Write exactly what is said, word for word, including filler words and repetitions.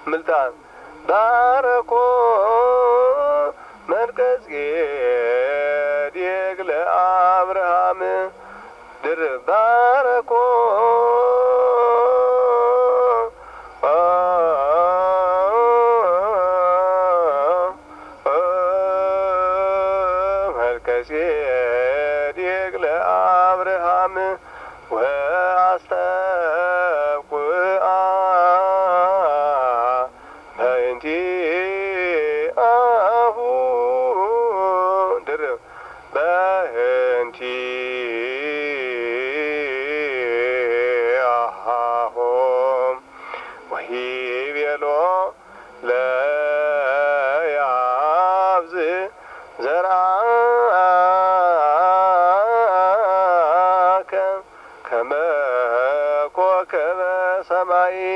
ምልጣን ባረኮ መልከጼዴቅ ለአብርሃም ድርብ ባረኮ መልከጼዴቅ ለአብርሃም ወአስተብቁዓ በእንቲአሁ ድርብ በእንቲአሁ ወሂቤሎ ለያብዝ ዘርአከ ከመ ኮከበ ሰማይ